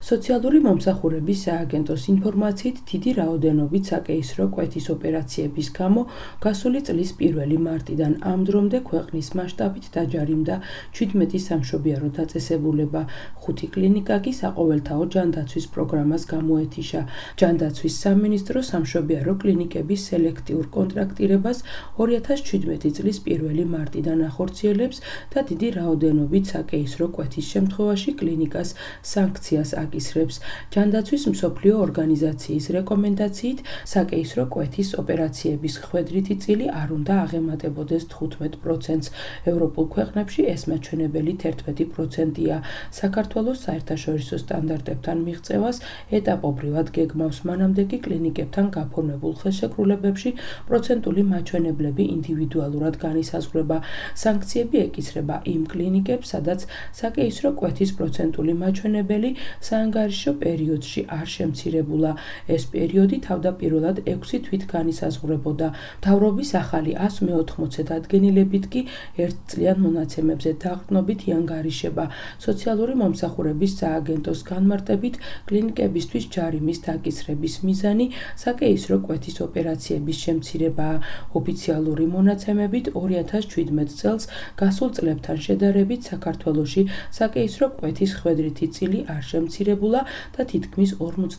სოციალური მომსახურების სააგენტოს ინფორმაციით, დიდი რაოდენობით საკეისრო კვეთის ოპერაციების გამო გასული წლის 1 მარტიდან ამ დრომდე ქვეყნის მასშტაბით დაჯარიმდა 17 სამშობიარო დაწესებულება, 5 კლინიკა კი საყოველთაო ჯანდაცვის პროგრამას გამოეთიშა. ჯანდაცვის სამინისტრო სამშობიარო კლინიკების სელექტიურ კონტრაქტირებას 2017 წლის 1 მარტიდან ახორციელებს და დიდი რაოდენობით საკეისრო კვეთის შემთხვევაში კლინიკას სანქციას აკისრებს. ჯანდაცვის მსოფლიო ორგანიზაციის რეკომენდაციით საკეისრო კვეთის ოპერაციების ხვედრითი წილი არ უნდა აღემატებოდეს 15%-ს. ევროპულ ქვეყნებში ეს მაჩვენებელი 11%-ია. საქართველოს საერთაშორისო სტანდარტებთან მიღწევას ეტაპობრივად გეგმავს, მანამდე კი კლინიკებთან გაფორმებულ ხელშეკრულებებში პროცენტული მაჩვენებლები ინდივიდუალურად განისაზღვრება. სანქციები ეკისრება იმ კლინიკებს, სადაც საკეისრო კვეთის პროცენტული მაჩვენებელი საანგარიშო პერიოდში არ შემცირებულა. ეს პერიოდი თავდაპირველად 6 თვით განისაზღვრებოდა. მთავრობის ახალი 180 დადგენილებით კი ერთწლიან მონაცემებზე დაყრდნობით იანგარიშება. სოციალური მომსახურების სააგენტოს განმარტებით, კლინიკებისთვის ჯარიმის დაკისრების მიზანი საკეისრო კვეთის ოპერაციების შემცირებაა. ოფიციალური მონაცემებით 2017 წელს გასულ წლებთან შედარებით საქართველოში საკეისრო კვეთის ხვედრითი წილი არ შემცირებულა და თითქმის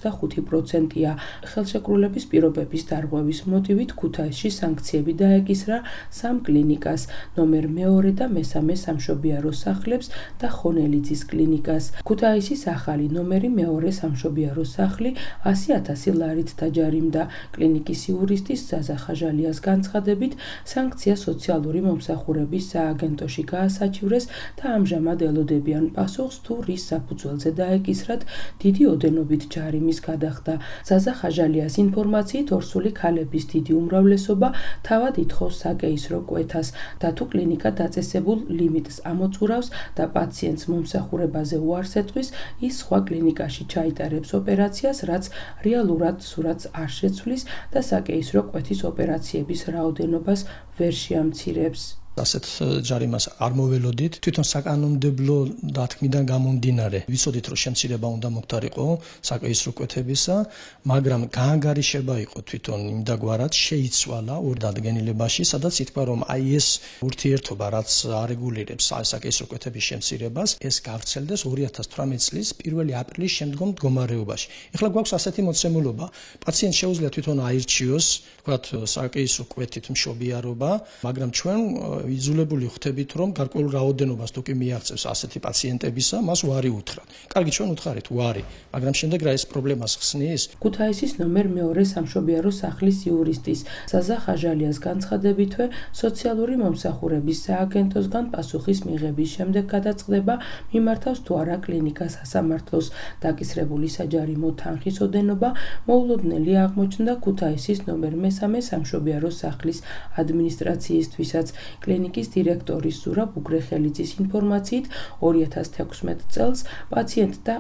45%-ია. ხელშეკრულების პირობების დარღვევის მოტივით ქუთაისში სანქციები დაეკისრა 3 კლინიკას, ნომერ 2 და 3 სამშობიარო სახლებს და ხონელიძის კლინიკას. ქუთაისის ახალი ნომერი 2 სამშობიარო სახლი 100,000 ლარით დაჯარიმდა. კლინიკის იურისტის ზაზა ხაჟალიას განცხადებით, სანქცია სოციალური მომსახურების სააგენტოში გაასაჩივრეს და ამჟამად ელოდებიან პასუხს თუ რის საფუძველზე დაეკისრათ დიდი ოდენობით ჯარიმის გადახდა. ზაზა ხაჟალიას ინფორმაციით, ორსული ქალების დიდი უმრავლესობა თავად ითხოვს საკეისრო კვეთას და თუ კლინიკა დაწესებულ ლიმიტს ამოწურავს და პაციენტს მომსახურებაზე უარს ეთქვის, ის სხვა კლინიკაში ჩაიტარებს ოპერაციას, რაც რეალურად სურათს არ შეცვლის და საკეისრო კვეთის ოპერაციების რაოდენობას ვერ შეამცირებს. ასეთ ჯარიმას არ მოველოდით, თვითონ საკანონმდებლო დათქმიდან გამომდინარე ვიცოდით, რომ შემცირება უნდა მოხდარიყო საკეისრო კვეთებისა, მაგრამ გაანგარიშება იყო თვითონ იმდაგვარად შეიცვალა ორ დადგენილებაში, სადაც ითქვა, რომ აი ეს ურთიერთობა, რაც არეგულირებს საკეისრო კვეთების შემცირებას, ეს გავრცელდეს 2018 წლის 1 აპრილის შემდგომ მდგომარეობაში. ეხლა გვაქვს ასეთი მოცემულობა, პაციენტს შეუძლია თვითონ აირჩიოს, ვთქვათ, საკეისრო კვეთით მშობიარობა, მაგრამ ჩვენ იძულებული ხდებით, რომ გარკვეულ რაოდენობას თუ კი მიაღწევს ასეთი პაციენტებისა, მას უარი უთხრათ. კარგი, ჩვენ უთხარით უარი, მაგრამ შემდეგ რა ეს პრობლემას ხსნის? ქუთაისის ნომერ 2 სამშობიარო სახლის იურისტის ზაზა ხაჟალიას განცხადებითვე, სოციალური მომსახურების სააგენტოსგან პასუხის მიღების შემდეგ გადაწყდება, მიმართავს თუ არა კლინიკა სასამართლოს. დაკისრებული საჯარიმო თანხის ოდენობა მოულოდნელი აღმოჩნდა ქუთაისის ნომერ 3 სამშობიარო სახლის ადმინისტრაციისთვისაც. კლინიკის დირექტორის ზურაბ უგრეხელიძის ინფორმაციით, 2016 წელს პაციენტთა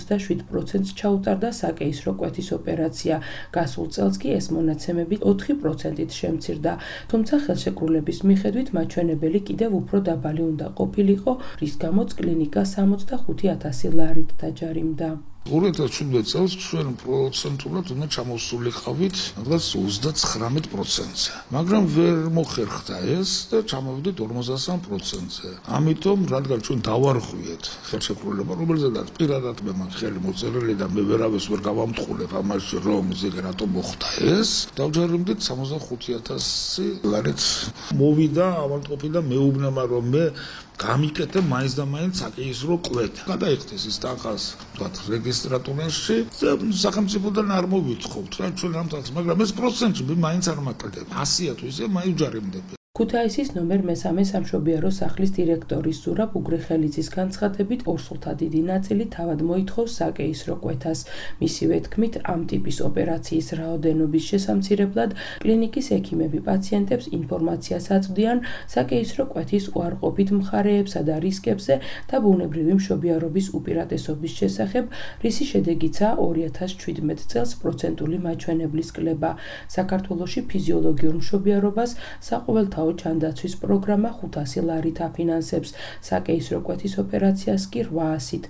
47%-ს ჩაუტარდა საკეისრო კვეთის ოპერაცია. გასულ წელს კი ეს მონაცემები 4%-ით შემცირდა, თუმცა ხელშეკრულების მიხედვით მაჩვენებელი კიდევ უფრო დაბალი უნდა ყოფილიყო, რის გამოც კლინიკა 65,000 ლარით დაჯარიმდა. 2017 წელს ჩვენ პროცენტულად უნდა ჩამოვსულიყავით რაღაც 39%-ზე, მაგრამ ვერ მოხერხდა ეს და ჩამოვიდით 53%-ზე. ამიტომ, რადგან ჩვენ დავარღვიეთ ხელშეკრულება, რომელზედაც პირადად მე მაქვს ხელი მოწერილი და მე ვერავის ვერ გავამთხულებ ამაში, რომ ზეგ რატო მოხდა ეს, დავჯერიმდით 65,000 ლარით. მოვიდა ავადმყოფი და მეუბნება, რომ მე გამიკეთე მაინც და მაინც საკეისრო კვეთა. გადაიხდეს ის თანხას, ვთქვათ, რეგისტრატურაში და სახელმწიფოდან არ მოვიწყობთ რა ჩვენ ამ თანხას, მაგრამ ეს პროცენტი მაინც არ მაკრდება. 100-ია თუ ისე მაინც უჯარიმდები. ქუთაისის ნომერ 3 სამშობიარო სახლის დირექტორის ზურაბ უგრეხელიძის განცხადებით, ორსულთა დიდი ნაწილი თავად მოითხოვს საკეისრო კვეთას. მისივე თქმით, ამ ტიპის ოპერაციის რაოდენობის შესამცირებლად კლინიკის ექიმები პაციენტებს ინფორმაციას აწვდიან საკეისრო კვეთის უარყოფით მხარეებსა და რისკებზე და ბუნებრივი მშობიარობის უპირატესობის შესახებ, რისი შედეგიცაა 2017 წელს პროცენტული მაჩვენებლის კლება. საქართველოში ფიზიოლოგიურ მშობიარობას საყოველთაო ჯანდაცვის პროგრამა 500 ლარით აფინანსებს, საკეისრო კვეთის ოპერაციას კი 800-ით.